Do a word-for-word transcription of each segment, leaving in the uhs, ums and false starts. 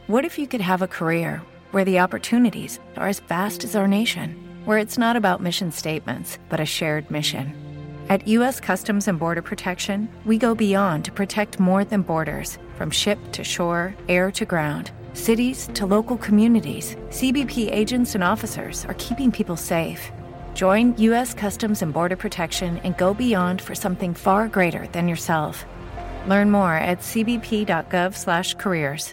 What if you could have a career where the opportunities are as vast as our nation, where it's not about mission statements, but a shared mission? At U S Customs and Border Protection, we go beyond to protect more than borders. From ship to shore, air to ground, cities to local communities, C B P agents and officers are keeping people safe. Join U S Customs and Border Protection and go beyond for something far greater than yourself. Learn more at c b p dot gov slash careers.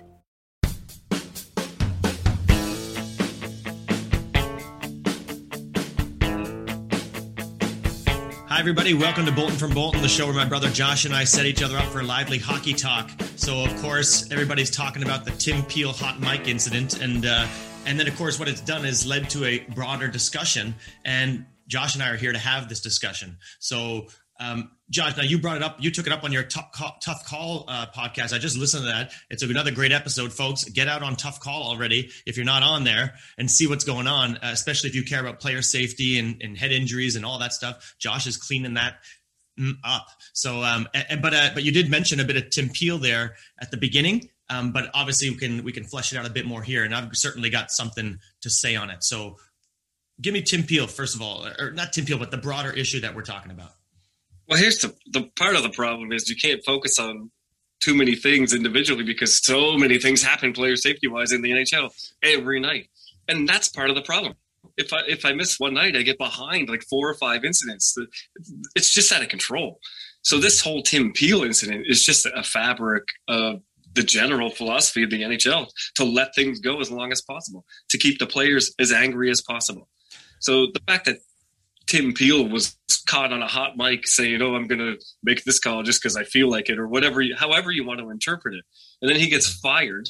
Hi, everybody. Welcome to Bolton from Bolton, the show where my brother Josh and I set each other up for lively hockey talk. So, of course, everybody's talking about the Tim Peel hot mic incident. And uh, and then, of course, what it's done is led to a broader discussion. And Josh and I are here to have this discussion. So, um, Josh, now you brought it up. You took it up on your Tough Call, Tough Call uh, podcast. I just listened to that. It's another great episode, folks. Get out on Tough Call already if you're not on there and see what's going on, uh, especially if you care about player safety and, and head injuries and all that stuff. Josh is cleaning that up. So, um, and, but uh, but you did mention a bit of Tim Peel there at the beginning. Um, but obviously we can we can flesh it out a bit more here, and I've certainly got something to say on it. So, give me Tim Peel first of all, or not Tim Peel, but the broader issue that we're talking about. Well, here's the, the part of the problem is you can't focus on too many things individually because so many things happen player safety wise in the N H L every night. And that's part of the problem. If I, if I miss one night, I get behind like four or five incidents. It's just out of control. So this whole Tim Peel incident is just a fabric of the general philosophy of the N H L to let things go as long as possible, to keep the players as angry as possible. So the fact that Tim Peel was caught on a hot mic saying, oh, I'm going to make this call just because I feel like it, or whatever, you, however you want to interpret it. And then he gets fired,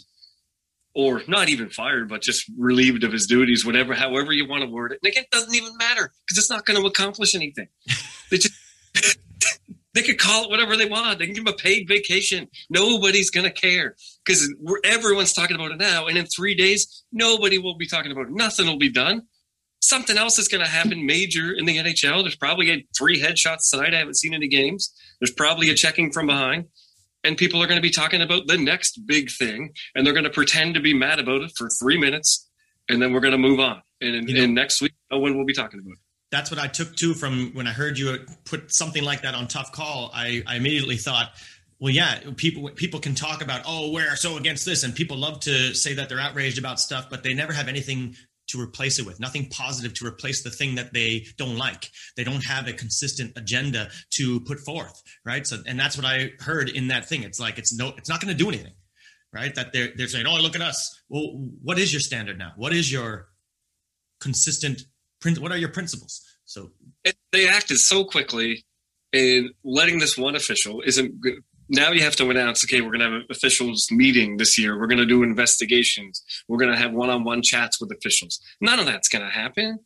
or not even fired, but just relieved of his duties, whatever, however you want to word it. And again, it doesn't even matter because it's not going to accomplish anything. They just, they could call it whatever they want. They can give him a paid vacation. Nobody's going to care because everyone's talking about it now. And in three days, nobody will be talking about it. Nothing will be done. Something else is going to happen major in the N H L. There's probably three headshots tonight. I haven't seen any games. There's probably a checking from behind. And people are going to be talking about the next big thing. And they're going to pretend to be mad about it for three minutes. And then we're going to move on. And, you know, and next week, no one will be talking about it. That's what I took, too, from when I heard you put something like that on Tough Call. I, I immediately thought, well, yeah, people people can talk about, oh, we're so against this. And people love to say that they're outraged about stuff, but they never have anything to replace it with, nothing positive to replace the thing that they don't like. They don't have a consistent agenda to put forth, right? So, and that's what I heard in that thing. It's like, it's no, it's not going to do anything, right? That they're, they're saying, oh, look at us. Well, what is your standard now? What is your consistent print? What are your principles? So it, they acted so quickly in letting this one official isn't good. Now you have to announce, okay, we're going to have an officials meeting this year. We're going to do investigations. We're going to have one-on-one chats with officials. None of that's going to happen.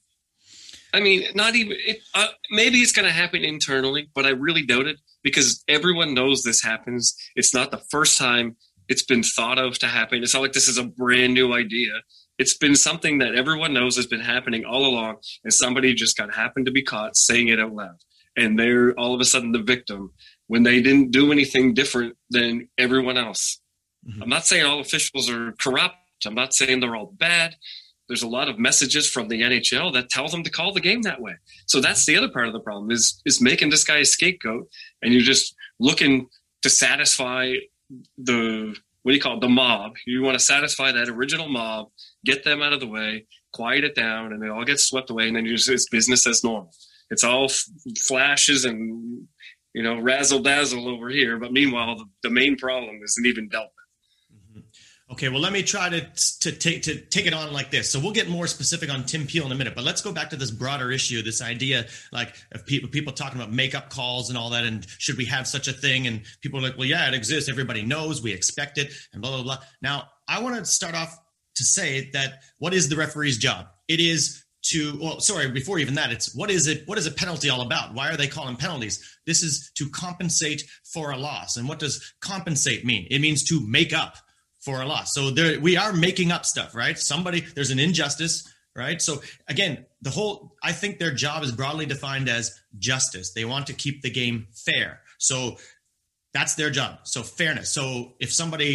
I mean, not even it, uh, maybe it's going to happen internally, but I really doubt it because everyone knows this happens. It's not the first time it's been thought of to happen. It's not like this is a brand new idea. It's been something that everyone knows has been happening all along, and somebody just got happened to be caught saying it out loud. And they're all of a sudden the victim when they didn't do anything different than everyone else. Mm-hmm. I'm not saying all officials are corrupt. I'm not saying they're all bad. There's a lot of messages from the N H L that tell them to call the game that way. So that's the other part of the problem is, is making this guy a scapegoat. And you're just looking to satisfy the, what do you call it? The mob. You want to satisfy that original mob, get them out of the way, quiet it down, and they all get swept away. And then you just, it's business as normal. It's all f- flashes and, you know, razzle dazzle over here. But meanwhile, the, the main problem isn't even dealt with. Mm-hmm. Okay, well, let me try to to take to take it on like this. So we'll get more specific on Tim Peel in a minute, but let's go back to this broader issue, this idea like of people people talking about makeup calls and all that, and should we have such a thing? And people are like, well, yeah, it exists. Everybody knows, we expect it, and blah blah blah. Now, I want to start off to say that what is the referee's job? It is to, well, sorry, before even that, it's what is it? What is a penalty all about? Why are they calling penalties? This is to compensate for a loss. And what does compensate mean? It means to make up for a loss. So there, we are making up stuff, right? Somebody, there's an injustice, right? So again, the whole, I think their job is broadly defined as justice. They want to keep the game fair. So that's their job. So fairness. So if somebody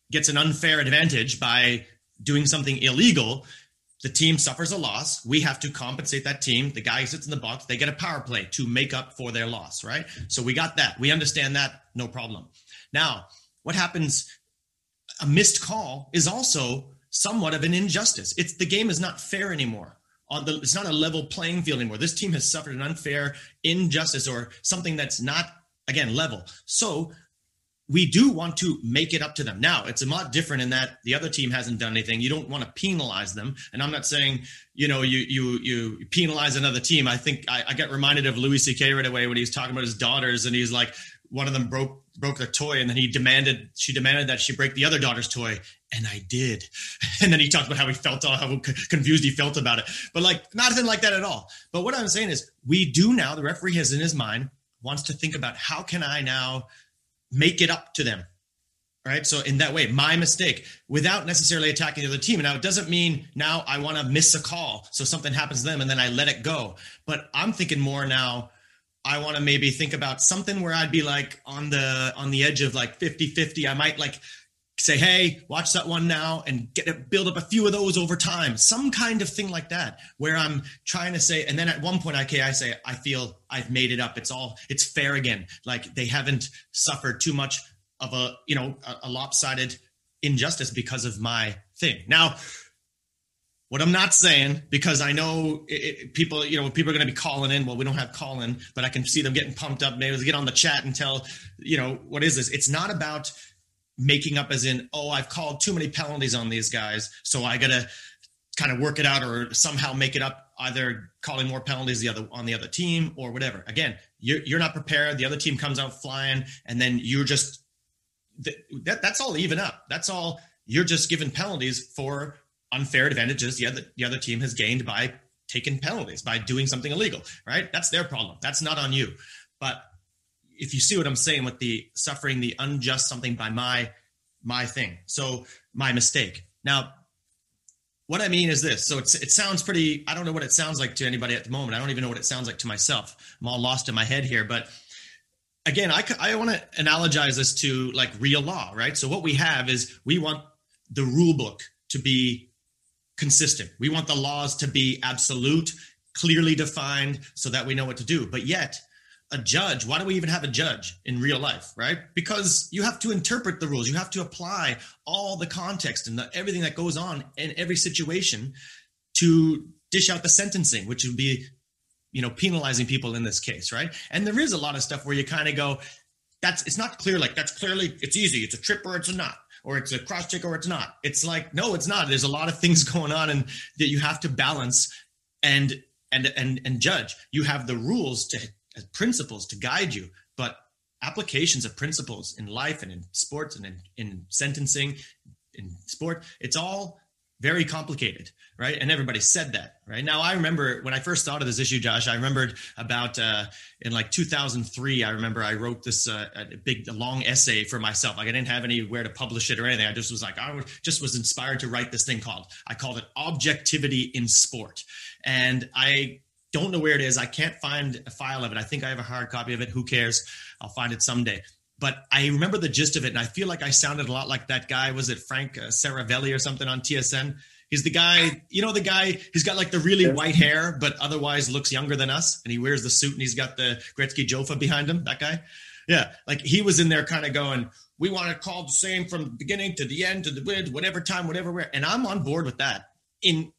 gets an unfair advantage by doing something illegal, the team suffers a loss. We have to compensate that team. The guy who sits in the box, they get a power play to make up for their loss, right? So we got that. We understand that, no problem. Now, what happens? A missed call is also somewhat of an injustice. It's the game is not fair anymore. On the, it's not a level playing field anymore. This team has suffered an unfair injustice or something that's not, again, level. So we do want to make it up to them. Now, it's a lot different in that the other team hasn't done anything. You don't want to penalize them. And I'm not saying, you know, you you you penalize another team. I think I, I get reminded of Louis C K right away when he's talking about his daughters, and he's like, one of them broke broke their toy, and then he demanded, she demanded that she break the other daughter's toy. And I did. And then he talked about how he felt, how confused he felt about it. But like, nothing like that at all. But what I'm saying is we do now, the referee has in his mind, wants to think about how can I now make it up to them, right? So in that way, my mistake, without necessarily attacking the other team. Now, it doesn't mean now I want to miss a call, so something happens to them and then I let it go. But I'm thinking more now, I want to maybe think about something where I'd be like on the on the edge of like fifty-fifty. I might like say, hey, watch that one now and get it, build up a few of those over time. Some kind of thing like that, where I'm trying to say, and then at one point, okay, I say, I feel I've made it up. It's all, it's fair again. Like they haven't suffered too much of a, you know, a, a lopsided injustice because of my thing. Now, what I'm not saying, because I know it, it, people, you know, people are going to be calling in. Well, we don't have call in, but I can see them getting pumped up. Maybe they get on the chat and tell, you know, what is this? It's not about making up as in, oh, I've called too many penalties on these guys, so I got to kind of work it out or somehow make it up, either calling more penalties the other on the other team or whatever. Again, you're, you're not prepared. The other team comes out flying, and then you're just that, that's all even up. That's all. You're just given penalties for unfair advantages the other the other team has gained by taking penalties, by doing something illegal, right? That's their problem. That's not on you. But if you see what I'm saying with the suffering the unjust something by my my thing, so my mistake. Now, what I mean is this. So it's, it sounds pretty, I don't know what it sounds like to anybody at the moment. I don't even know what it sounds like to myself. I'm all lost in my head here. But again, I, I want to analogize this to like real law, right? So what we have is we want the rule book to be consistent. We want the laws to be absolute, clearly defined so that we know what to do. But yet, a judge, why do we even have a judge in real life, right? Because you have to interpret the rules. You have to apply all the context and the, everything that goes on in every situation to dish out the sentencing, which would be, you know, penalizing people in this case, right? And there is a lot of stuff where you kind of go, that's, it's not clear, like that's clearly, it's easy. It's a trip or it's a not, or it's a cross check or it's not. It's like, no, it's not. There's a lot of things going on and that you have to balance and, and, and, and judge. You have the rules to, as principles to guide you, but applications of principles in life and in sports and in, in sentencing, in sport, it's all very complicated, right? And everybody said that, right? Now, I remember when I first thought of this issue, Josh, I remembered about uh, in like two thousand three, I remember I wrote this uh, a big, a long essay for myself. Like I didn't have anywhere to publish it or anything. I just was like, I just was inspired to write this thing called, I called it Objectivity in Sport. And I don't know where it is. I can't find a file of it. I think I have a hard copy of it. Who cares? I'll find it someday. But I remember the gist of it, and I feel like I sounded a lot like that guy. Was it Frank uh, Saravelli or something on T S N? He's the guy, you know, the guy who's got like the really white hair, but otherwise looks younger than us. And he wears the suit and he's got the Gretzky Jofa behind him, that guy. Yeah, like he was in there kind of going, we want it called the same from the beginning to the end, to the mid, whatever time, whatever where. And I'm on board with that in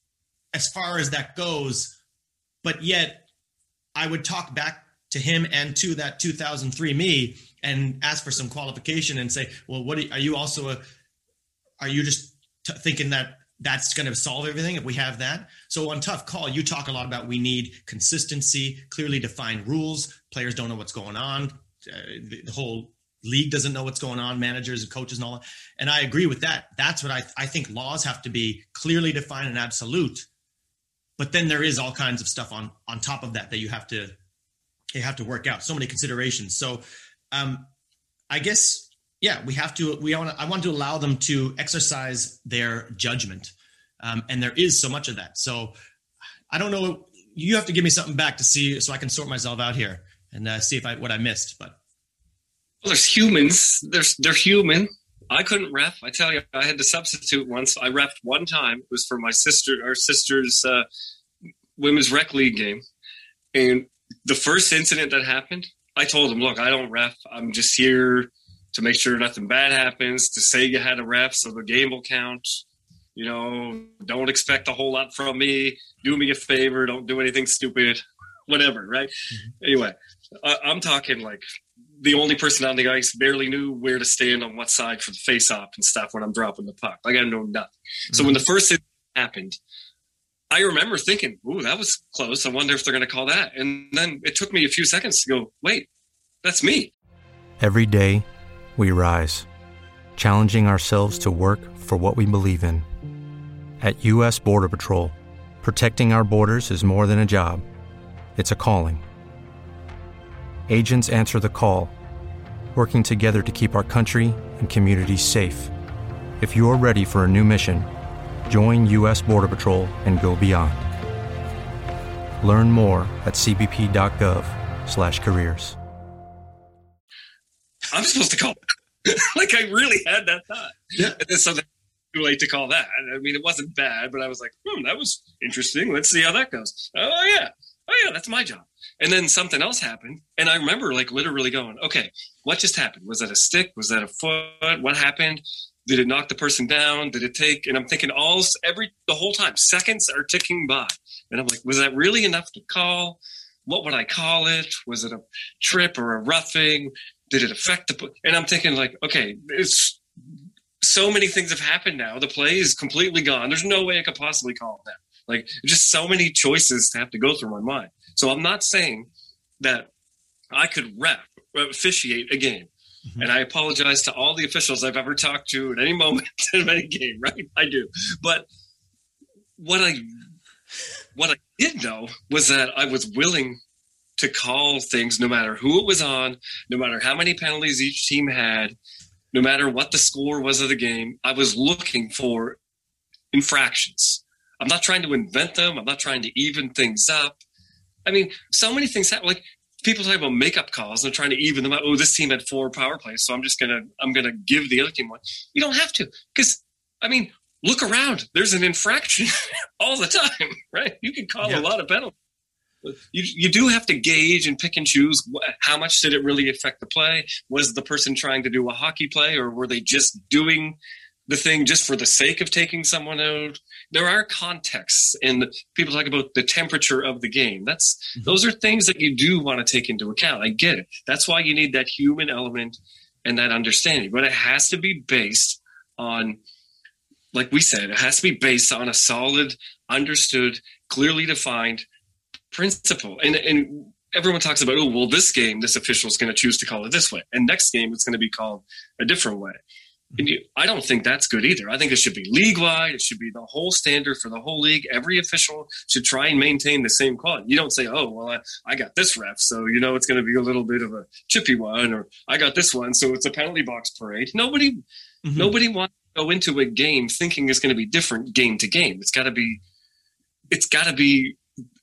as far as that goes. But yet I would talk back to him and to that two thousand three me and ask for some qualification and say, well, what are you also, a, are you just t- thinking that that's going to solve everything if we have that? So on Tough Call, you talk a lot about we need consistency, clearly defined rules. Players don't know what's going on. Uh, the, the whole league doesn't know what's going on, managers and coaches and all that. And I agree with that. That's what I, I think laws have to be clearly defined and absolute. But then there is all kinds of stuff on, on top of that that you have to you have to work out. So many considerations. So um, I guess, yeah, we have to, we want to, I want to allow them to exercise their judgment. Um, and there is so much of that. So I don't know, you have to give me something back to see, so I can sort myself out here and uh, see if I, what I missed. But well, there's humans, there's, they're human. I couldn't ref. I tell you, I had to substitute once. I refed one time. It was for my sister, our sister's uh, women's rec league game. And the first incident that happened, I told him, look, I don't ref. I'm just here to make sure nothing bad happens, to say you had a ref so the game will count. You know, don't expect a whole lot from me. Do me a favor. Don't do anything stupid. Whatever, right? Mm-hmm. Anyway, I, I'm talking like the only person on the ice barely knew where to stand on what side for the face-off and stuff when I'm dropping the puck. Like, I know nothing. Mm-hmm. So when the first thing happened, I remember thinking, ooh, that was close. I wonder if they're going to call that. And then it took me a few seconds to go, wait, that's me. Every day, we rise, challenging ourselves to work for what we believe in. At U S Border Patrol, protecting our borders is more than a job. It's a calling. Agents answer the call, working together to keep our country and communities safe. If you're ready for a new mission, join U S Border Patrol and go beyond. Learn more at c b p dot gov slash careers. I'm supposed to call like, I really had that thought. Yeah. And then something too late to call that. I mean, it wasn't bad, but I was like, hmm, that was interesting. Let's see how that goes. Oh, yeah. Oh, yeah, that's my job. And then something else happened. And I remember like literally going, okay, what just happened? Was that a stick? Was that a foot? What happened? Did it knock the person down? Did it take? And I'm thinking all every the whole time, seconds are ticking by. And I'm like, was that really enough to call? What would I call it? Was it a trip or a roughing? Did it affect the? And I'm thinking like, okay, it's so many things have happened now. The play is completely gone. There's no way I could possibly call it that. Like, just so many choices to have to go through my mind. So I'm not saying that I could ref, officiate a game. Mm-hmm. And I apologize to all the officials I've ever talked to at any moment in any game, right? I do. But what I what I did know was that I was willing to call things no matter who it was on, no matter how many penalties each team had, no matter what the score was of the game. I was looking for infractions. I'm not trying to invent them. I'm not trying to even things up. I mean, so many things happen. Like, people talk about makeup calls and they're trying to even them out. Oh, this team had four power plays, so I'm just gonna I'm gonna give the other team one. You don't have to, because I mean, look around. There's an infraction all the time, right? You can call yeah. a lot of penalties. You you do have to gauge and pick and choose. How much did it really affect the play? Was the person trying to do a hockey play, or were they just doing the thing just for the sake of taking someone out? There are contexts, and people talk about the temperature of the game. That's mm-hmm. Those are things that you do want to take into account. I get it. That's why you need that human element and that understanding. But it has to be based on, like we said, it has to be based on a solid, understood, clearly defined principle. And, and everyone talks about, oh, well, this game, this official is going to choose to call it this way. And next game, it's going to be called a different way. And you, I don't think that's good either. I think it should be league-wide. It should be the whole standard for the whole league. Every official should try and maintain the same quality. You don't say, oh, well, I, I got this ref, so, you know, it's going to be a little bit of a chippy one, or I got this one, so it's a penalty box parade. Nobody mm-hmm. nobody wants to go into a game thinking it's going to be different game to game. It's got to be – it's got to be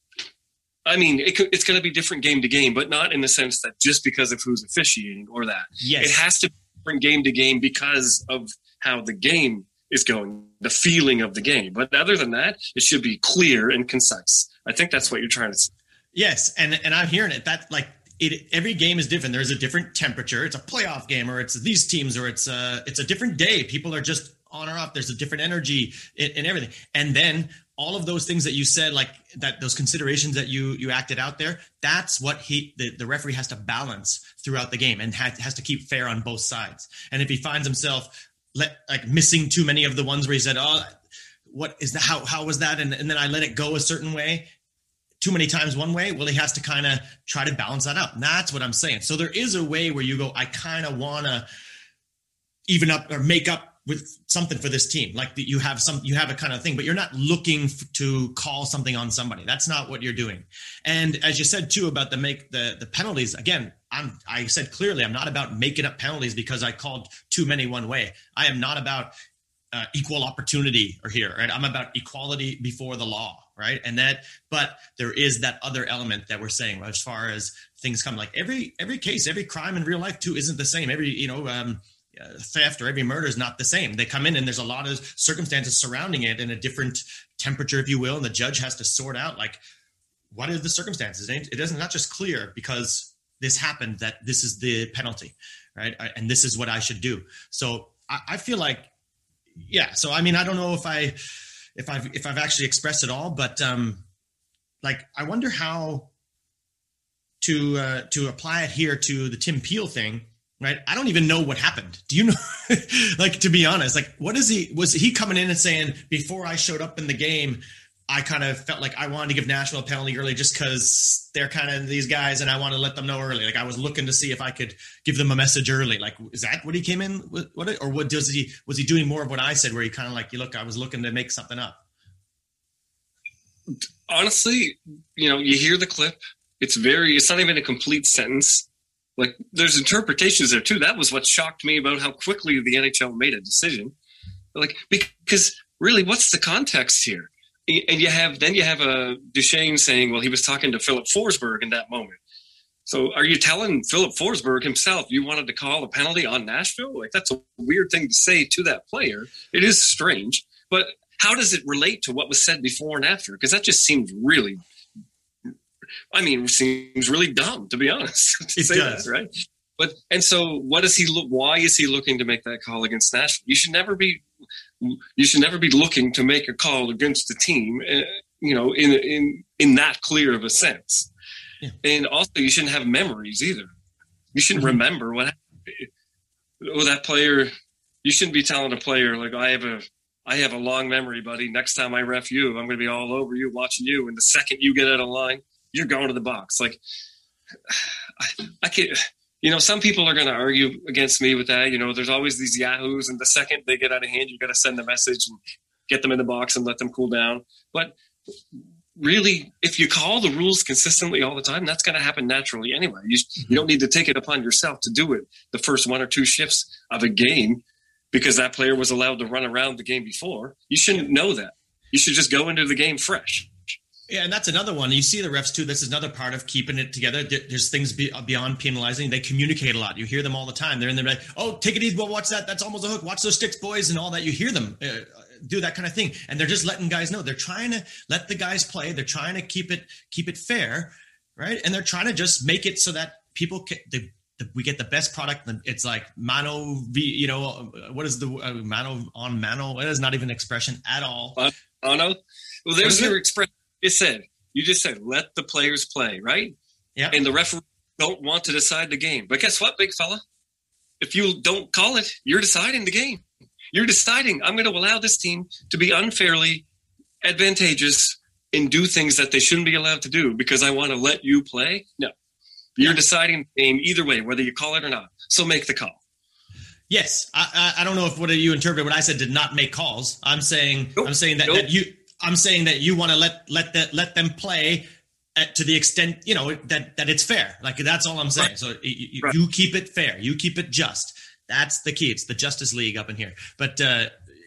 – I mean, it, it's going to be different game to game, but not in the sense that just because of who's officiating or that. Yes. It has to be different game to game because of how the game is going, the feeling of the game. But other than that, it should be clear and concise. I think that's what you're trying to say. Yes, and and I'm hearing it. That like it, every game is different. There's a different temperature. It's a playoff game, or it's these teams, or it's a it's a different day. People are just on or off. There's a different energy in, in everything. And then all of those things that you said, like that, those considerations that you you acted out there, that's what he the, the referee has to balance throughout the game, and has, has to keep fair on both sides. And if he finds himself let like missing too many of the ones where he said, oh, what is that? How how was that? And, and then I let it go a certain way, too many times one way. Well, he has to kind of try to balance that out. And that's what I'm saying. So there is a way where you go, I kind of want to even up or make up with something for this team. Like you have some, you have a kind of thing, but you're not looking f- to call something on somebody. That's not what you're doing. And as you said too, about the make the, the penalties, again, I'm, I said clearly, I'm not about making up penalties because I called too many one way. I am not about uh, equal opportunity or here, right? I'm about equality before the law. Right. And that, but there is that other element that we're saying as far as things come, like every, every case, every crime in real life too, isn't the same. Every, you know, um, uh, theft or every murder is not the same. They come in and there's a lot of circumstances surrounding it and a different temperature, if you will, and the judge has to sort out like, what are the circumstances? It doesn't not just clear because this happened that this is the penalty, right? And this is what I should do. So I, I feel like, yeah. So I mean, I don't know if I, if I've if I've actually expressed it all, but um, like I wonder how to uh, to apply it here to the Tim Peel thing, right? I don't even know what happened. Do you know? Like, to be honest, like what is he? Was he coming in and saying before I showed up in the game, I kind of felt like I wanted to give Nashville a penalty early just because they're kind of these guys and I want to let them know early. Like I was looking to see if I could give them a message early. Like, is that what he came in with? What, or what does he, was he doing more of what I said where he kind of like, you look, I was looking to make something up. Honestly, you know, you hear the clip. It's very, it's not even a complete sentence. Like there's interpretations there too. That was what shocked me about how quickly the N H L made a decision. Like, because really what's the context here? And you have then you have a Duchesne saying, well, he was talking to Philip Forsberg in that moment. So are you telling Philip Forsberg himself you wanted to call a penalty on Nashville? Like that's a weird thing to say to that player. It is strange. But how does it relate to what was said before and after? Because that just seems really, I mean, seems really dumb, to be honest. to it say does. That, right? But and so what does he look? Why is he looking to make that call against Nashville? You should never be. You should never be looking to make a call against the team, uh, you know, in in in that clear of a sense. Yeah. And also, you shouldn't have memories either. You shouldn't mm-hmm. remember what happened. Oh, that player. You shouldn't be telling a player like, "I have a, I have a long memory, buddy. Next time I ref you, I'm going to be all over you, watching you. And the second you get out of line, you're going to the box." Like, I, I can't. You know, some people are going to argue against me with that. You know, there's always these yahoos, and the second they get out of hand, you got to send a message and get them in the box and let them cool down. But really, if you call the rules consistently all the time, that's going to happen naturally anyway. You, you don't need to take it upon yourself to do it the first one or two shifts of a game because that player was allowed to run around the game before. You shouldn't know that. You should just go into the game fresh. Yeah, and that's another one. You see the refs too. This is another part of keeping it together. There's things beyond penalizing. They communicate a lot. You hear them all the time. They're in there like, oh, take it easy. Well, watch that. That's almost a hook. Watch those sticks, boys, and all that. You hear them uh, do that kind of thing. And they're just letting guys know. They're trying to let the guys play. They're trying to keep it keep it fair, right? And they're trying to just make it so that people can, they, the, we get the best product. It's like mano, you know, what is the uh, mano on mano? It is not even an expression at all. Uh, mano? Well, there's your expression. It said, you just said, let the players play, right? Yeah. And the referee don't want to decide the game. But guess what, big fella? If you don't call it, you're deciding the game. You're deciding, I'm going to allow this team to be unfairly advantageous and do things that they shouldn't be allowed to do because I want to let you play. No. You're yeah. deciding the game either way, whether you call it or not. So make the call. Yes. I, I, I don't know if what you interpreted what I said did not make calls. I'm saying nope. I'm saying that, nope. that you – I'm saying that you want to let let that let them play at, to the extent, you know, that that it's fair. Like that's all I'm saying. Right. So you, right. you keep it fair. You keep it just. That's the key. It's the Justice League up in here. But uh,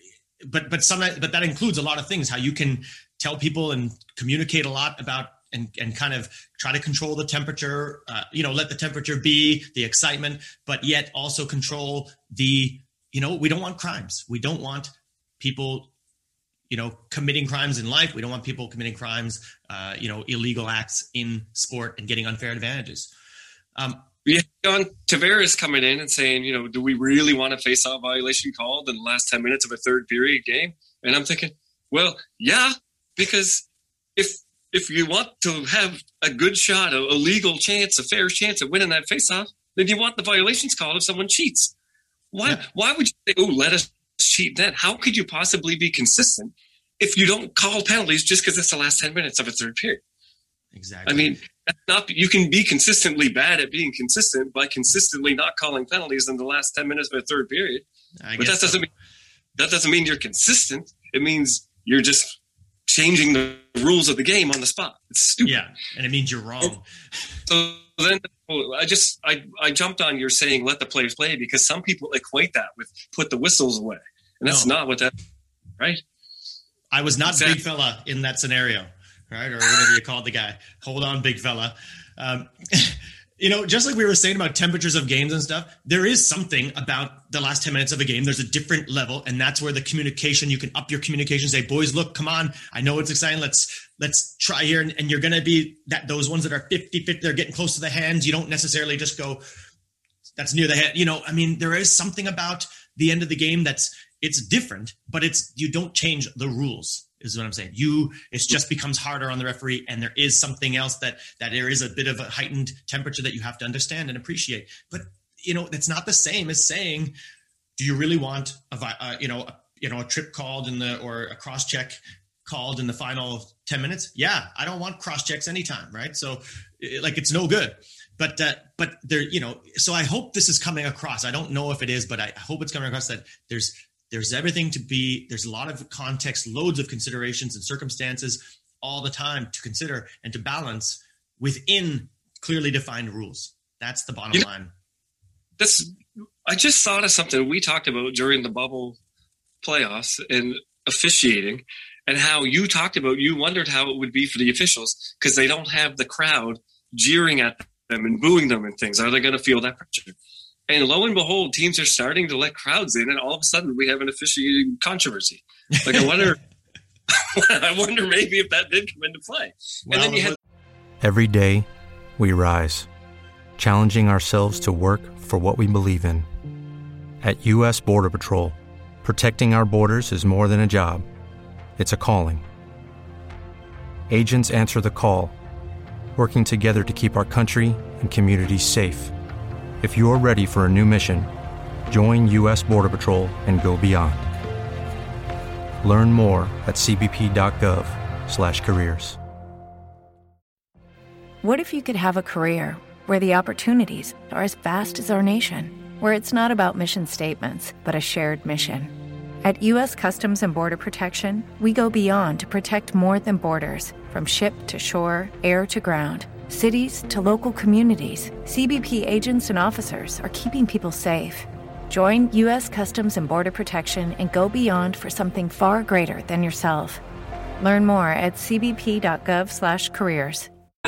but but some but that includes a lot of things. How you can tell people and communicate a lot about and and kind of try to control the temperature. Uh, you know, let the temperature be the excitement, but yet also control the. You know, we don't want crimes. We don't want people. You know, committing crimes in life. We don't want people committing crimes, uh, you know, illegal acts in sport and getting unfair advantages. Um, yeah, John Tavares coming in and saying, you know, do we really want a face-off violation called in the last ten minutes of a third period game? And I'm thinking, well, yeah, because if if you want to have a good shot, a, a legal chance, a fair chance of winning that face-off, then you want the violations called if someone cheats. Why? Yeah. Why would you say, oh, let us cheat then? How could you possibly be consistent if you don't call penalties just because it's the last ten minutes of a third period? Exactly. I mean, that's not, you can be consistently bad at being consistent by consistently not calling penalties in the last ten minutes of a third period. I but that doesn't so. mean that doesn't mean you're consistent. It means you're just changing the rules of the game on the spot. It's stupid. Yeah, and it means you're wrong. So then I just I, I jumped on your saying let the players play because some people equate that with put the whistles away. And that's no. not what that right? I was not exactly. big fella in that scenario, right? Or whatever you called the guy. Hold on, big fella. Um, You know, just like we were saying about temperatures of games and stuff, there is something about the last ten minutes of a game. There's a different level, and that's where the communication, you can up your communication, say, boys, look, come on. I know it's exciting. Let's let's try here. And, and you're going to be that those ones that are fifty fifty, they're getting close to the hands. You don't necessarily just go, that's near the head. You know, I mean, there is something about the end of the game that's, it's different, but it's, you don't change the rules. Is what I'm saying. You, it just becomes harder on the referee, and there is something else that that there is a bit of a heightened temperature that you have to understand and appreciate. But you know, it's not the same as saying, do you really want a uh, you know a, you know a trip called in the or a cross check called in the final ten minutes? Yeah, I don't want cross checks anytime, right? So, it, like, it's no good. But uh, but there, you know. So I hope this is coming across. I don't know if it is, but I hope it's coming across that there's. There's everything to be, there's a lot of context, loads of considerations and circumstances all the time to consider and to balance within clearly defined rules. That's the bottom you know, line. That's, I just thought of something we talked about during the bubble playoffs and officiating, and how you talked about, you wondered how it would be for the officials because they don't have the crowd jeering at them and booing them and things. Are they going to feel that pressure? And lo and behold, teams are starting to let crowds in, and all of a sudden we have an officiating controversy. Like, I wonder, I wonder maybe if that did come into play. Well, and then you had every day we rise, challenging ourselves to work for what we believe in. At U S Border Patrol, protecting our borders is more than a job; it's a calling. Agents answer the call, working together to keep our country and communities safe. If you're ready for a new mission, join U S Border Patrol and go beyond. Learn more at c b p dot gov slash careers. What if you could have a career where the opportunities are as vast as our nation, where it's not about mission statements, but a shared mission? At U S Customs and Border Protection, we go beyond to protect more than borders, from ship to shore, air to ground. Cities to local communities, C B P agents and officers are keeping people safe. Join U S Customs and Border Protection and go beyond for something far greater than yourself. Learn more at c b p dot gov slash careers.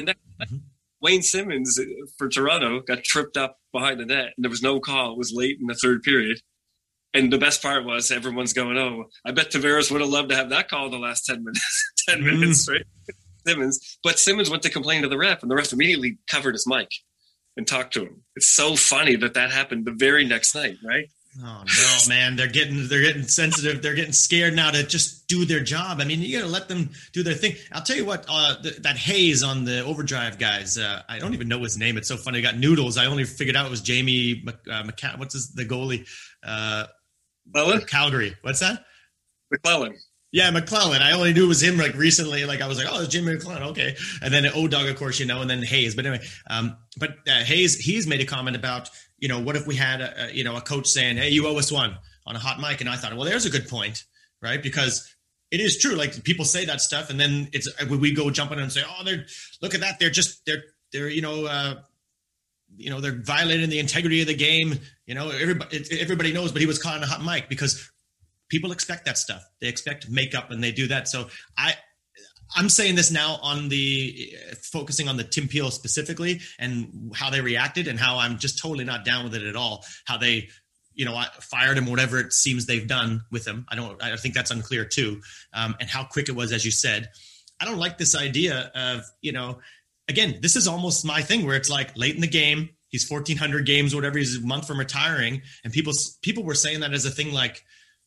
Wayne Simmons for Toronto got tripped up behind the net, and there was no call. It was late in the third period. And the best part was everyone's going, oh, I bet Tavares would have loved to have that call in the last ten minutes. ten mm. minutes, right? Simmons, but Simmons went to complain to the ref, and the ref immediately covered his mic and talked to him. It's so funny that that happened the very next night, right? Oh no, man! They're getting they're getting sensitive. They're getting scared now to just do their job. I mean, you got to let them do their thing. I'll tell you what, uh, th- that Hayes on the Overdrive guys. Uh, I don't even know his name. It's so funny. I got noodles. I only figured out it was Jamie. Mc, uh, McCa- what's his, the goalie? Uh, Calgary. What's that? McClellan. Yeah, McClellan. I only knew it was him like recently. Like I was like, oh, it's Jimmy McClellan. Okay. And then O-Dog, of course, you know, and then Hayes. But anyway, um, but uh, Hayes, he's made a comment about, you know, what if we had, a, a, you know, a coach saying, hey, you owe us one on a hot mic. And I thought, well, there's a good point, right? Because it is true. Like people say that stuff. And then it's, we go jumping and say, oh, they're, look at that. They're just, they're, they're, you know, uh, you know, they're violating the integrity of the game. You know, everybody, everybody knows, but he was caught on a hot mic because people expect that stuff. They expect makeup and they do that. So I, I'm saying this now on the uh, focusing on the Tim Peel specifically and how they reacted and how I'm just totally not down with it at all. How they, you know, fired him, whatever it seems they've done with him. I don't, I think that's unclear too. Um, and how quick it was, as you said. I don't like this idea of, you know, again, this is almost my thing where it's like late in the game, he's fourteen hundred games, whatever, he's a month from retiring. And people, people were saying that as a thing like,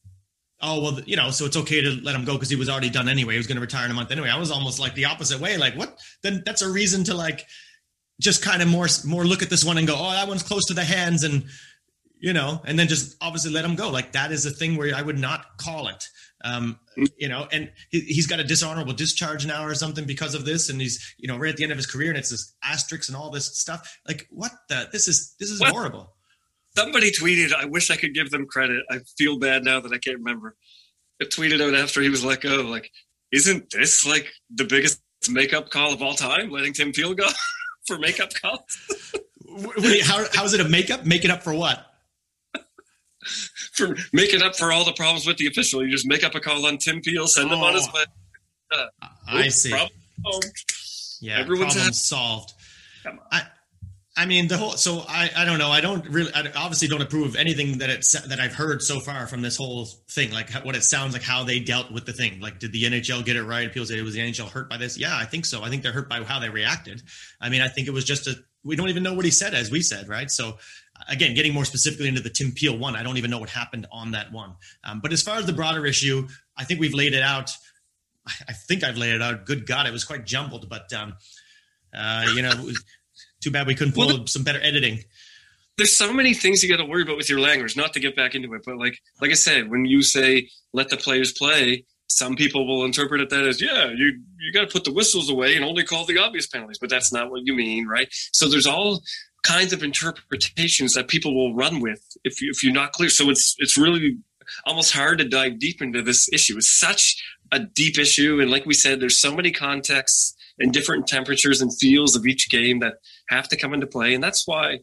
oh, well, you know, so it's okay to let him go because he was already done anyway. He was going to retire in a month anyway. I was almost like the opposite way. Like, what? Then that's a reason to like just kind of more more look at this one and go, oh, that one's close to the hands and, you know, and then just obviously let him go. Like that is a thing where I would not call it, um, you know, and he, he's got a dishonorable discharge now or something because of this. And he's, you know, right at the end of his career and it's this asterisks and all this stuff. Like what the, this is, this is what? horrible. Somebody tweeted, I wish I could give them credit. I feel bad now that I can't remember. It tweeted out after he was let go, like, isn't this like the biggest makeup call of all time, letting Tim Peel go for makeup calls? Wait, how, how is it a makeup? Make it up for what? For making up for all the problems with the official. You just make up a call on Tim Peel, send oh, him on his way. Uh, I see. Problem Yeah, Everyone's problem solved. Come on. I, I mean, the whole, so I, I don't know. I don't really, I obviously don't approve of anything that it's, that I've heard so far from this whole thing, like what it sounds like, how they dealt with the thing. Like, did the N H L get it right? People say, was the N H L hurt by this? Yeah, I think so. I think they're hurt by how they reacted. I mean, I think it was just a, we don't even know what he said, as we said, right? So again, getting more specifically into the Tim Peel one, I don't even know what happened on that one. Um, but as far as the broader issue, I think we've laid it out. I think I've laid it out. Good God, it was quite jumbled, but um, uh, you know, too bad we couldn't pull well, some better editing. There's so many things you got to worry about with your language, not to get back into it. But like, like I said, when you say, let the players play, some people will interpret it that as, yeah, you, you got to put the whistles away and only call the obvious penalties, but that's not what you mean. Right. So there's all kinds of interpretations that people will run with if you, if you're not clear. So it's, it's really almost hard to dive deep into this issue. It's such a deep issue. And like we said, there's so many contexts and different temperatures and feels of each game that have to come into play. And that's why,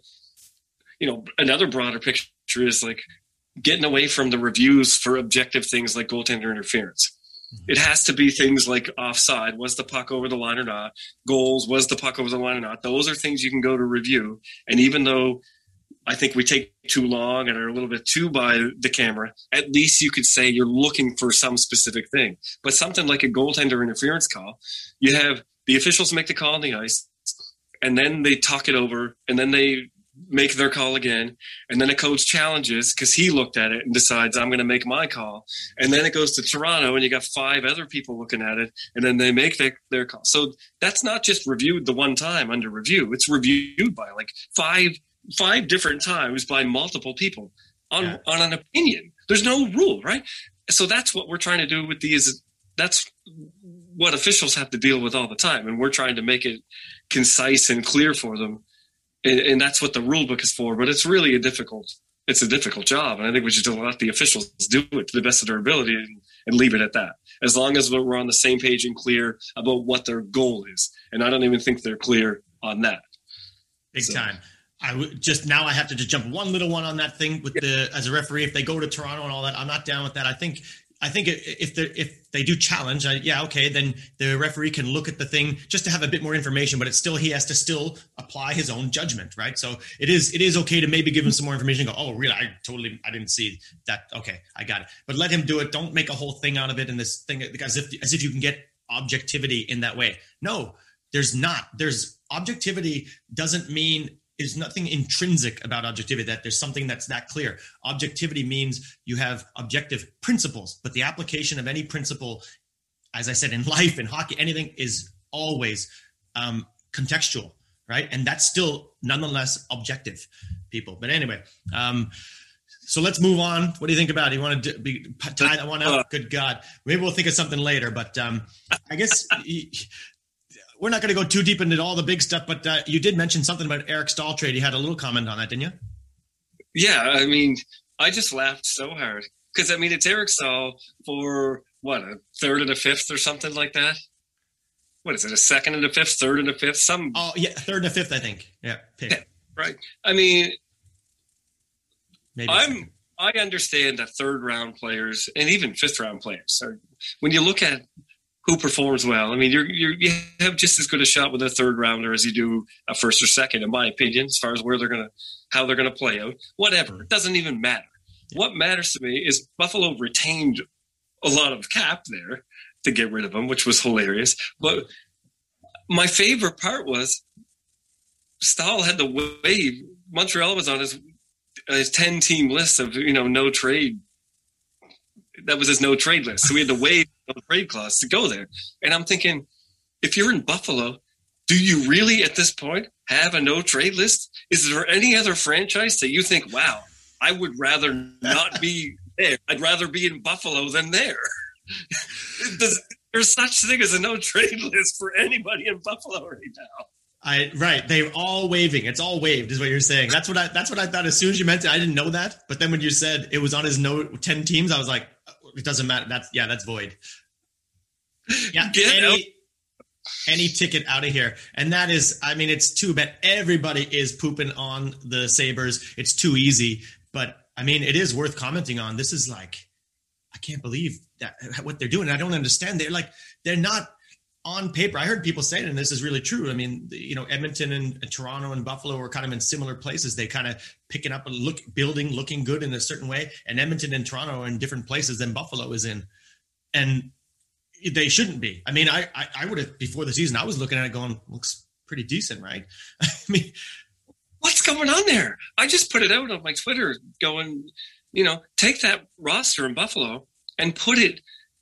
you know, another broader picture is like getting away from the reviews for objective things like goaltender interference. Mm-hmm. It has to be things like offside. Was the puck over the line or not? Goals. Was the puck over the line or not? Those are things you can go to review. And even though I think we take too long and are a little bit too by the camera, at least you could say you're looking for some specific thing. But something like a goaltender interference call, you have the officials make the call on the ice, and then they talk it over, and then they make their call again, and then a coach challenges because he looked at it and decides, I'm going to make my call. And then it goes to Toronto, and you got five other people looking at it, and then they make their, their call. So that's not just reviewed the one time under review. It's reviewed by like five five different times by multiple people on, yeah. on an opinion. There's no rule, right? So that's what we're trying to do with these. That's what officials have to deal with all the time. And we're trying to make it concise and clear for them. And, and that's what the rule book is for. But it's really a difficult, it's a difficult job. And I think we should let the officials do it to the best of their ability and, and leave it at that. As long as we're on the same page and clear about what their goal is. And I don't even think they're clear on that. Big so. time. I w- just now I have to just jump one little one on that thing with the, as a referee, if they go to Toronto and all that, I'm not down with that. I think, I think if they if they do challenge, I, yeah, okay, then the referee can look at the thing just to have a bit more information, but it's still, he has to still apply his own judgment, right? So it is it is okay to maybe give him some more information and go, oh, really, I totally, I didn't see that. Okay, I got it. But let him do it. Don't make a whole thing out of it in this thing, because if, as if you can get objectivity in that way. No, there's not. There's objectivity doesn't mean there's nothing intrinsic about objectivity, that there's something that's that clear. Objectivity means you have objective principles, but the application of any principle, as I said, in life, in hockey, anything is always um, contextual, right? And that's still nonetheless objective, people. But anyway, um, so let's move on. What do you think about it? You want to be, tie that one out? Good God. Maybe we'll think of something later, but um, I guess... We're not going to go too deep into all the big stuff, but uh, you did mention something about Eric Staal trade. You had a little comment on that, didn't you? Yeah, I mean, I just laughed so hard because, I mean, it's Eric Staal for, what, a third and a fifth or something like that? What is it, a second and a fifth, third and a fifth? Some Oh, yeah, third and a fifth, I think. Yeah, pick. Yeah, right. I mean, Maybe I'm, I understand that third-round players and even fifth-round players, are, when you look at who performs well, I mean, you're, you're, you have just as good a shot with a third rounder as you do a first or second, in my opinion, as far as where they're going to, how they're going to play out. Whatever. It doesn't even matter. Yeah. What matters to me is Buffalo retained a lot of cap there to get rid of him, which was hilarious. But my favorite part was Staal had to waive. Montreal was on his, his ten-team list of, you know, no trade. That was his no trade list. So we had to waive the trade clause to go there. And I'm thinking, if you're in Buffalo, do you really at this point have a no trade list? Is there any other franchise that you think, wow, I would rather not be there. I'd rather be in Buffalo than there. Does, there's such thing as a no trade list for anybody in Buffalo right now. I right. They're all waving. It's all waved is what you're saying. That's what I that's what I thought as soon as you meant it. I didn't know that. But then when you said it was on his no ten teams, I was like, it doesn't matter. That's yeah, that's void. Yeah. Get any, out. any ticket out of here. And that is, I mean, it's too bad. Everybody is pooping on the Sabres. It's too easy. But I mean, it is worth commenting on. This is like, I can't believe that what they're doing. I don't understand. They're like, they're not on paper, I heard people say it, and this is really true. I mean, you know, Edmonton and, and Toronto and Buffalo were kind of in similar places. They kind of picking up a look, building, looking good in a certain way. And Edmonton and Toronto are in different places than Buffalo is in. And they shouldn't be. I mean, I, I, I would have, before the season, I was looking at it going, looks pretty decent, right? I mean, what's going on there? I just put it out on my Twitter going, you know, take that roster in Buffalo and put it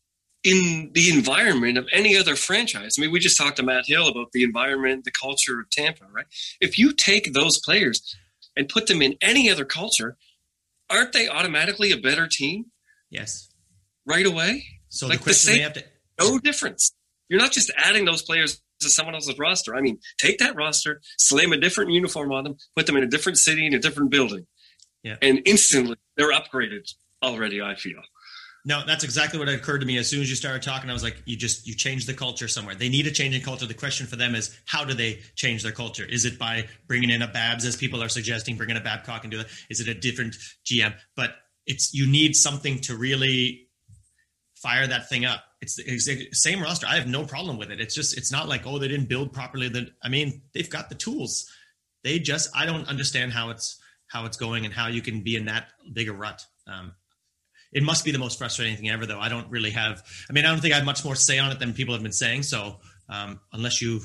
in the environment of any other franchise. I mean, we just talked to Matt Hill about the environment, the culture of Tampa, right? If you take those players and put them in any other culture, aren't they automatically a better team? Yes. Right away? So like the question the same, they have to... no difference. You're not just adding those players to someone else's roster. I mean, take that roster, slam a different uniform on them, put them in a different city, in a different building. Yeah. And instantly they're upgraded already, I feel. No, that's exactly what occurred to me. As soon as you started talking, I was like, you just, you change the culture somewhere. They need a change in culture. The question for them is, how do they change their culture? Is it by bringing in a Babs, as people are suggesting, bringing a Babcock and do that? Is it a different G M? But it's, you need something to really fire that thing up. It's the same roster. I have no problem with it. It's just, it's not like, oh, they didn't build properly. That I mean, they've got the tools. They just, I don't understand how it's, how it's going and how you can be in that big a rut. Um, It must be the most frustrating thing ever, though. I don't really have, I mean, I don't think I have much more say on it than people have been saying. So um, unless you.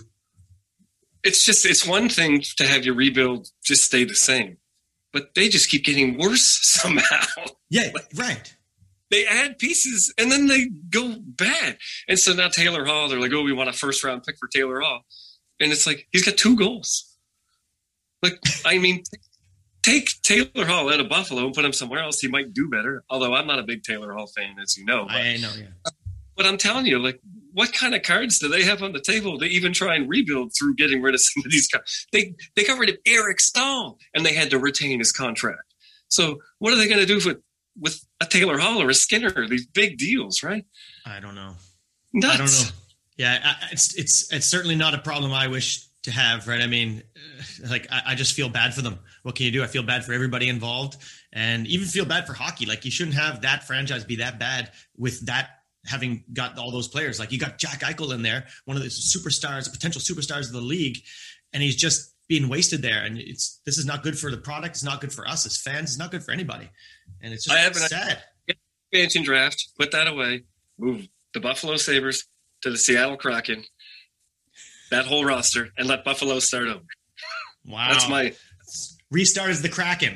It's just, it's one thing to have your rebuild just stay the same, but they just keep getting worse somehow. Yeah, like, right. They add pieces and then they go bad. And so now Taylor Hall, they're like, oh, we want a first round pick for Taylor Hall. And it's like, he's got two goals. Like, I mean, take Taylor Hall out of Buffalo and put him somewhere else. He might do better. Although I'm not a big Taylor Hall fan, as you know. But, I know, yeah. But I'm telling you, like, what kind of cards do they have on the table to even try and rebuild through getting rid of some of these guys? They they got rid of Eric Stahl, and they had to retain his contract. So what are they going to do with with a Taylor Hall or a Skinner? These big deals, right? I don't know. Nuts. I don't know. Yeah, I, it's it's it's certainly not a problem I wish to have, right? I mean, like, I, I just feel bad for them. What can you do? I feel bad for everybody involved, and even feel bad for hockey. Like, you shouldn't have that franchise be that bad with that, having got all those players. Like, you got Jack Eichel in there, one of the superstars, potential superstars of the league, and he's just being wasted there. And it's, this is not good for the product. It's not good for us as fans. It's not good for anybody. And it's just I have an sad. Expansion draft, put that away, move the Buffalo Sabres to the Seattle Kraken, that whole roster, and let Buffalo start over. Wow. That's my restart as the Kraken.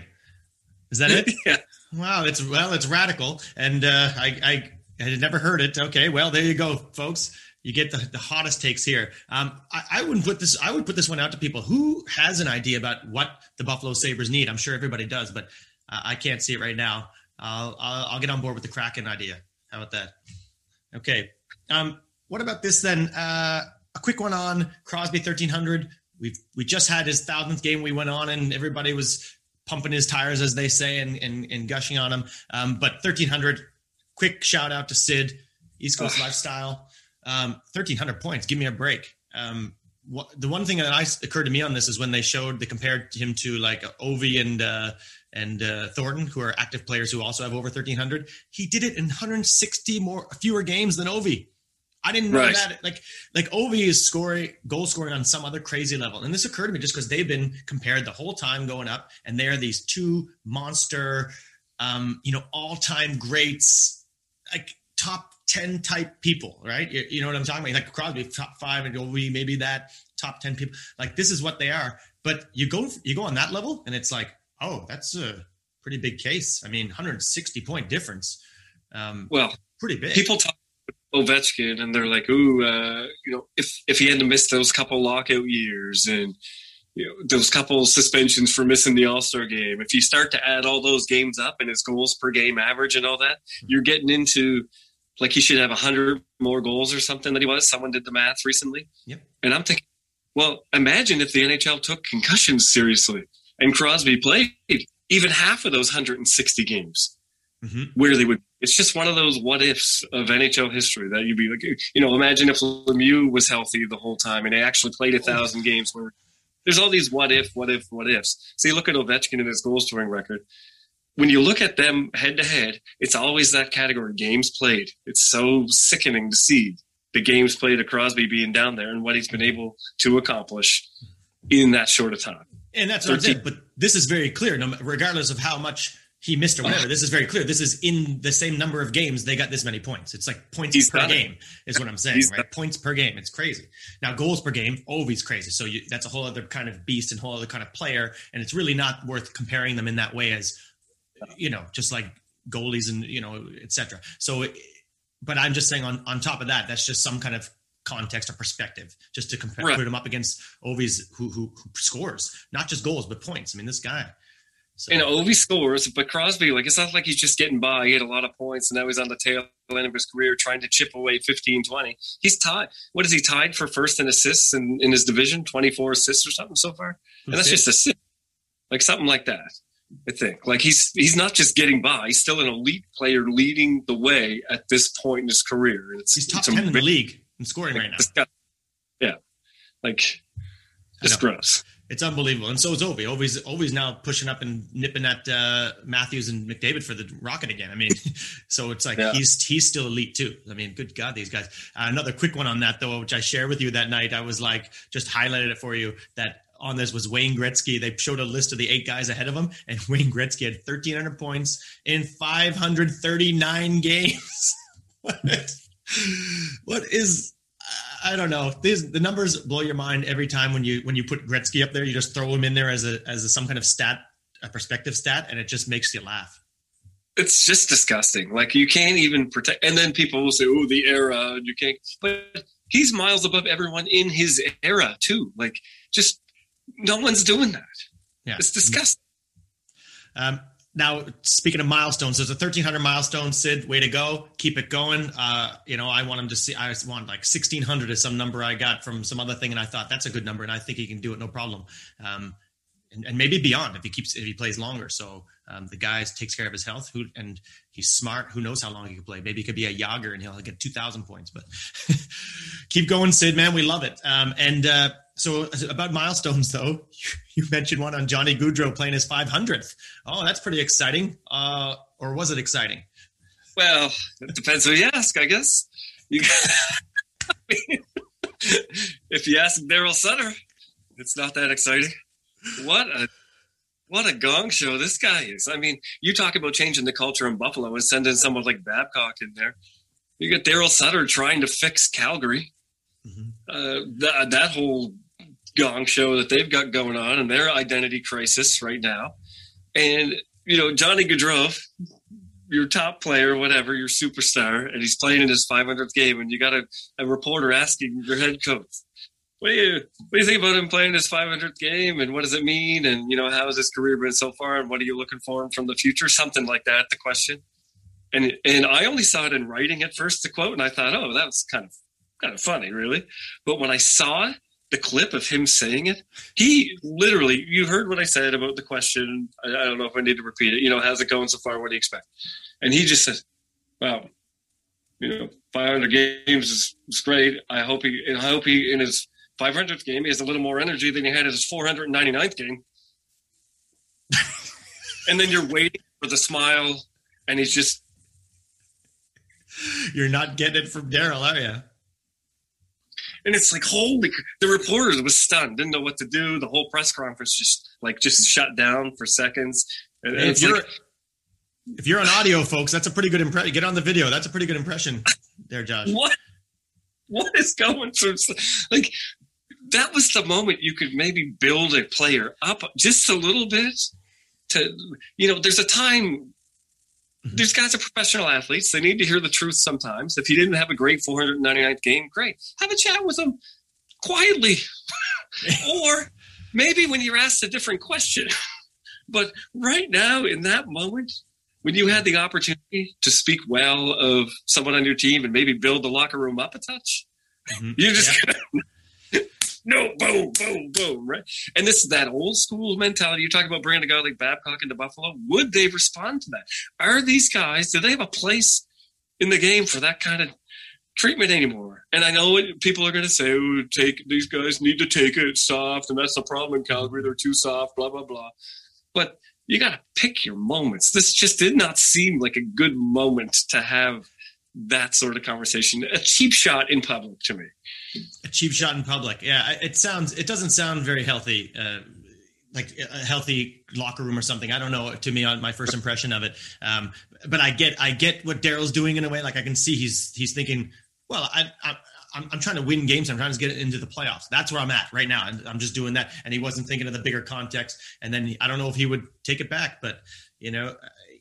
Is that it? Yeah. Wow. It's, well, it's radical. And uh, I, I, I had never heard it. Okay. Well, there you go, folks. You get the, the hottest takes here. Um, I, I wouldn't put this, I would put this one out to people. Who has an idea about what the Buffalo Sabres need? I'm sure everybody does, but uh, I can't see it right now. I'll, I'll, I'll get on board with the Kraken idea. How about that? Okay. Um, what about this then? Uh, a quick one on Crosby thirteen hundred. We've, we just had his thousandth game. We went on and everybody was pumping his tires, as they say, and, and, and gushing on him. Um, but thirteen hundred, quick shout out to Sid, East Coast oh. Lifestyle. Um, thirteen hundred points. Give me a break. Um, what, the one thing that I, occurred to me on this is when they showed, they compared him to like Ovi and, uh, and uh, Thornton, who are active players who also have over thirteen hundred. He did it in one hundred sixty more, fewer games than Ovi. I didn't know right. that. Like, like Ovi is scoring, goal scoring on some other crazy level. And this occurred to me just because they've been compared the whole time going up, and they're these two monster, um, you know, all-time greats, like top ten type people, right? You, you know what I'm talking about? Like Crosby, top five, and Ovi, maybe that top ten people. Like, this is what they are. But you go, you go on that level, and it's like, oh, that's a pretty big case. I mean, one hundred sixty point difference. Um, well, pretty big. People talk Ovechkin, and they're like, "Ooh, uh, you know, if if he hadn't missed those couple lockout years and you know those couple suspensions for missing the All-Star game, if you start to add all those games up and his goals per game average and all that, you're getting into like he should have a hundred more goals or something that he was." Someone did the math recently, yep. And I'm thinking, well, imagine if the N H L took concussions seriously and Crosby played even half of those one hundred sixty games. Mm-hmm. Where they would, it's just one of those what ifs of N H L history that you'd be like, you know, imagine if Lemieux was healthy the whole time and they actually played a thousand oh. games. Where there's all these what if, what if, what ifs. So you look at Ovechkin and his goal scoring record. When you look at them head to head, it's always that category, games played. It's so sickening to see the games played of Crosby being down there and what he's been able to accomplish in that short of time. And that's what I'm saying. But this is very clear, no, regardless of how much he missed or whatever. This is very clear. This is in the same number of games they got this many points. It's like points He's per game is what I'm saying, He's right? Done. Points per game. It's crazy. Now goals per game, Ovi's crazy. So you, that's a whole other kind of beast and whole other kind of player. And it's really not worth comparing them in that way as, you know, just like goalies and, you know, et cetera. So, but I'm just saying on, on top of that, that's just some kind of context or perspective just to compare, right. put him up against Ovi's who, who, who scores, not just goals, but points. I mean, this guy. So. And Ovi scores, but Crosby, like, it's not like he's just getting by. He had a lot of points, and now he's on the tail end of his career trying to chip away fifteen, twenty. He's tied. What is he tied for first in assists in, in his division? twenty-four assists or something so far? And that's just assists. Like, something like that, I think. Like, he's he's not just getting by. He's still an elite player leading the way at this point in his career. It's, he's top it's ten a, in the league in scoring like, right now. Yeah. Like, it's gross. It's unbelievable. And so is Ovi. Ovi's, Ovi's now pushing up and nipping at uh, Matthews and McDavid for the Rocket again. I mean, so it's like yeah. he's he's still elite too. I mean, good God, these guys. Uh, another quick one on that, though, which I shared with you that night. I was like, just highlighted it for you, that on this was Wayne Gretzky. They showed a list of the eight guys ahead of him, and Wayne Gretzky had thirteen hundred points in five hundred thirty-nine games. what, what is... I don't know. These, the numbers blow your mind every time when you when you put Gretzky up there. You just throw him in there as a as a, some kind of stat, a perspective stat, and it just makes you laugh. It's just disgusting. Like, you can't even protect. And then people will say, "Oh, the era," you can't. But he's miles above everyone in his era too. Like, just no one's doing that. Yeah, it's disgusting. Um. Now, speaking of milestones, there's a thirteen hundred milestone. Sid, way to go. Keep it going. Uh, you know, I want him to see, I want like sixteen hundred is some number I got from some other thing. And I thought that's a good number. And I think he can do it. No problem. Um, and, and maybe beyond if he keeps, if he plays longer. So um, the guy takes care of his health who, and he's smart. Who knows how long he can play? Maybe he could be a Yager and he'll get two thousand points, but keep going, Sid, man. We love it. Um, and, uh, So about milestones, though, you mentioned one on Johnny Gaudreau playing his five hundredth. Oh, that's pretty exciting. Uh, or was it exciting? Well, it depends who you ask, I guess. You, I mean, if you ask Daryl Sutter, it's not that exciting. What a what a gong show this guy is. I mean, you talk about changing the culture in Buffalo and sending someone like Babcock in there. You got Daryl Sutter trying to fix Calgary. Mm-hmm. Uh, that, that whole gong show that they've got going on and their identity crisis right now. And, you know, Johnny Gaudreau, your top player, whatever, your superstar, and he's playing in his five hundredth game, and you got a, a reporter asking your head coach, what do you what do you think about him playing his five hundredth game, and what does it mean, and, you know, how has his career been so far, and what are you looking for him from the future? Something like that, the question. And and I only saw it in writing at first, the quote, and I thought, oh, that was kind of kind of funny, really. But when I saw the clip of him saying it, he literally, you heard what I said about the question. I, I don't know if I need to repeat it. You know, how's it going so far? What do you expect? And he just said, wow, you know, five hundred games is, is great. I hope he, and I hope he, in his five hundredth game, he has a little more energy than he had in his four hundred ninety-ninth game. And then you're waiting for the smile, and he's just. You're not getting it from Daryl, are you? And it's like, holy, the reporter was stunned, didn't know what to do. The whole press conference just like just shut down for seconds. And, and if, it's you're, like, if you're on audio, folks, that's a pretty good impression. Get on the video. That's a pretty good impression there, Josh. What? What is going through? Like, that was the moment you could maybe build a player up just a little bit to, you know, there's a time. These guys are professional athletes. They need to hear the truth sometimes. If you didn't have a great four hundred ninety-ninth game, great. Have a chat with them quietly. Or maybe when you're asked a different question. But right now, in that moment, when you had the opportunity to speak well of someone on your team and maybe build the locker room up a touch, mm-hmm. you just yeah. No, boom, boom, boom, right? And this is that old school mentality. You talk about bringing a guy like Babcock into Buffalo. Would they respond to that? Are these guys, do they have a place in the game for that kind of treatment anymore? And I know what people are going to say, oh, take, these guys need to take it soft, and that's the problem in Calgary. They're too soft, blah, blah, blah. But you got to pick your moments. This just did not seem like a good moment to have that sort of conversation. A cheap shot in public to me. A cheap shot in public. Yeah, it sounds. It doesn't sound very healthy. Uh, like a healthy locker room or something. I don't know. To me, on my first impression of it, um, but I get. I get what Daryl's doing in a way. Like I can see he's he's thinking. Well, I, I I'm, I'm trying to win games. I'm trying to get into the playoffs. That's where I'm at right now. And I'm just doing that. And he wasn't thinking of the bigger context. And then he, I don't know if he would take it back, but you know,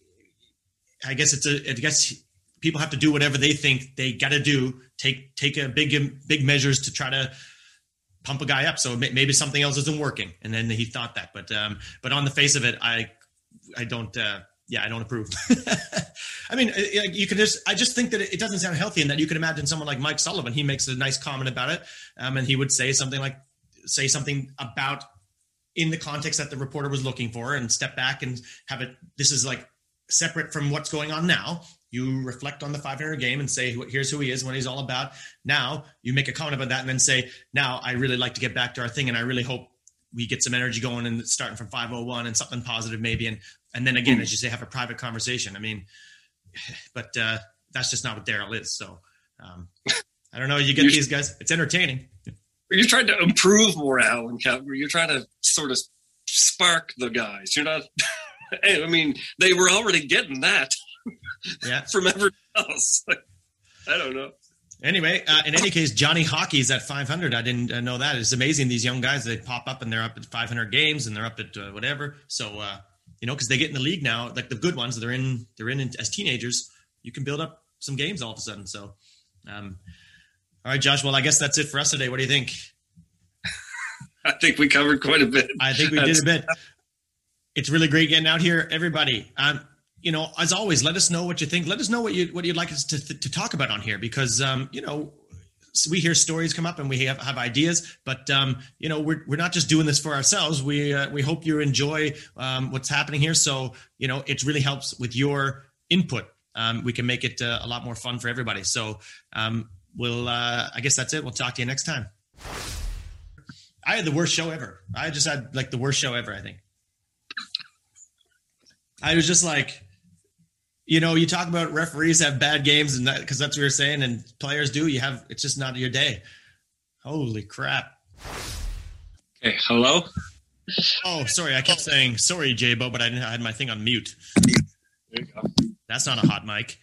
I guess it's a, I guess people have to do whatever they think they got to do. Take, take a big, big measures to try to pump a guy up. So maybe something else isn't working. And then he thought that, but, um, but on the face of it, I, I don't, uh, yeah, I don't approve. I mean, you can just, I just think that it doesn't sound healthy, and that you can imagine someone like Mike Sullivan, he makes a nice comment about it. Um, and he would say something like, say something about in the context that the reporter was looking for, and step back and have it. This is like separate from what's going on now. You reflect on the five hundred game and say, here's who he is, what he's all about. Now you make a comment about that and then say, now I really like to get back to our thing. And I really hope we get some energy going and starting from five oh one and something positive maybe. And, and then again, as you say, have a private conversation. I mean, but uh, that's just not what Daryl is. So um, I don't know. You get these guys. It's entertaining. You're trying to improve morale in Calgary. You're trying to sort of spark the guys. You're not. I mean, they were already getting that yeah. from everyone else. I don't know. Anyway, uh, in any case, Johnny Hockey's at five hundred. I didn't uh, know that. It's amazing. These young guys, they pop up and they're up at five hundred games and they're up at uh, whatever. So, uh, you know, because they get in the league now, like the good ones, they're in, they're in as teenagers. You can build up some games all of a sudden. So, um, all right, Josh. Well, I guess that's it for us today. What do you think? I think we covered quite a bit. I think we did a bit. It's really great getting out here, everybody. Um, you know, as always, let us know what you think. Let us know what you what you'd like us to to talk about on here, because um, you know, we hear stories come up and we have, have ideas, but um, you know, we're we're not just doing this for ourselves. We uh, we hope you enjoy um, what's happening here. So you know, it really helps with your input. Um, we can make it uh, a lot more fun for everybody. So um, we'll. Uh, I guess that's it. We'll talk to you next time. I had the worst show ever. I just had like the worst show ever, I think. I was just like, you know, you talk about referees have bad games, and that, because that's what you're saying, and players do. You have, it's just not your day. Holy crap. Okay, hello? Oh, sorry. I kept saying, sorry, J-Bo, but I, didn't, I had my thing on mute. There you go. That's not a hot mic.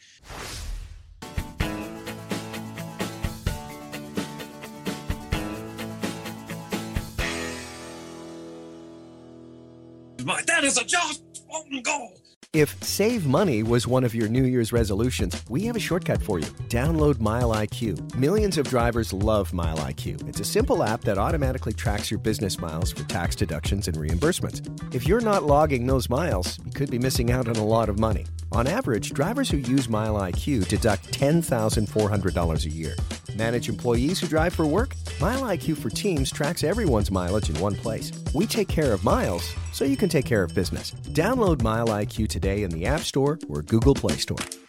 That is a just own goal. If save money was one of your New Year's resolutions, we have a shortcut for you. Download Mile I Q. Millions of drivers love Mile I Q. It's a simple app that automatically tracks your business miles for tax deductions and reimbursements. If you're not logging those miles, you could be missing out on a lot of money. On average, drivers who use Mile I Q deduct ten thousand four hundred dollars a year. Manage employees who drive for work? Mile I Q for Teams tracks everyone's mileage in one place. We take care of miles so you can take care of business. Download Mile I Q today in the App Store or Google Play Store.